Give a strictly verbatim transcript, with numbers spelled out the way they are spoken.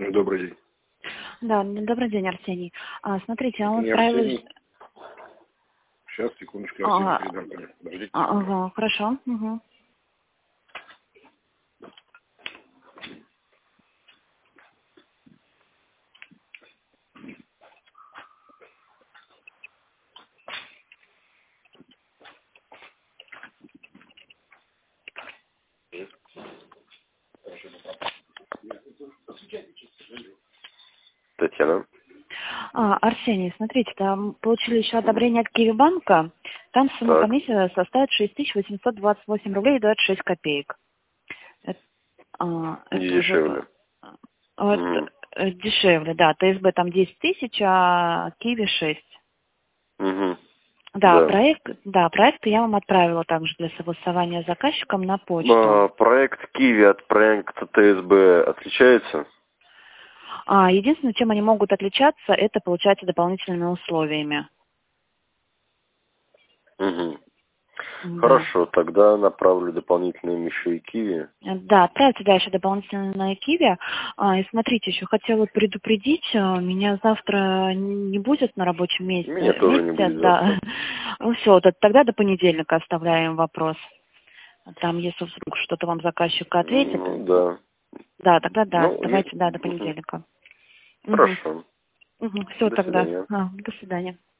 Добрый день. Да, добрый день, Арсений. А, смотрите, я Это вам не отправила... Арсений. Сейчас, секундочку, я Арсений А, передам. Понятно. Подождите. а, ага, хорошо. Угу. Татьяна. А, Арсений, смотрите, там получили еще одобрение от Киви-банка. Там сумма Так. комиссии составит шесть тысяч восемьсот двадцать восемь рублей и двадцать шесть копеек. Это, а, Не это уже... дешевле. Вот, Угу. э, дешевле, да. ТСБ там десять тысяч, а Киви шесть. Угу. Да, Да. проект, да, проект я вам отправила также для согласования с заказчиком на почту. А, проект Киви от проекта ТСБ отличается? А, единственное, чем они могут отличаться, это, получается, дополнительными условиями. Угу. Да. Хорошо, тогда направлю дополнительным еще и Киви. Да, отправьте дальше дополнительно Киви. А, и смотрите, еще хотела предупредить, а, меня завтра не будет на рабочем месте. Меня тоже не месте, будет да. завтра. Ну все, тогда до понедельника оставляем вопрос. Там, если вдруг что-то вам заказчик ответит, Ну, да. да, тогда да, Ну, не... давайте, да, до Мгм. понедельника. Угу. Хорошо. Угу. Все До тогда. свидания. А, до свидания.